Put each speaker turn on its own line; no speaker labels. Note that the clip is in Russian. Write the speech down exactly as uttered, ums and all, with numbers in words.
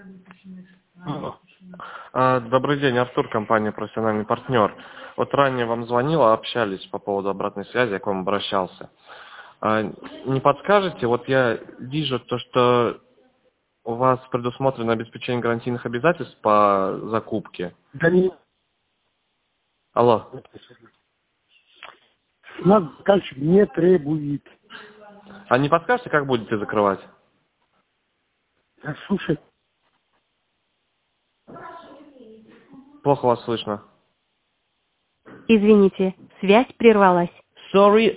А, Добрый день, Артур, компания «Профессиональный партнер». Вот ранее вам звонила, общались по поводу обратной связи, я к вам обращался. А, Не подскажете, вот я вижу то, что у вас предусмотрено обеспечение гарантийных обязательств по закупке.
Да не,
Алло.
нас заказчик не требует.
А не подскажете, как будете закрывать?
А, слушай,
Плохо вас слышно.
Извините, связь прервалась.
Sorry,